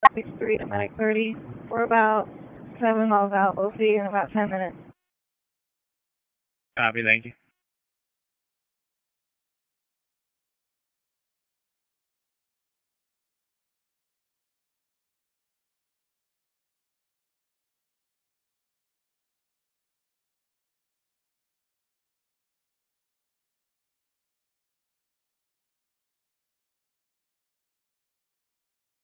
Street at Medic 30. We're about 7 miles out. We'll see you in about 10 minutes. Copy, thank you.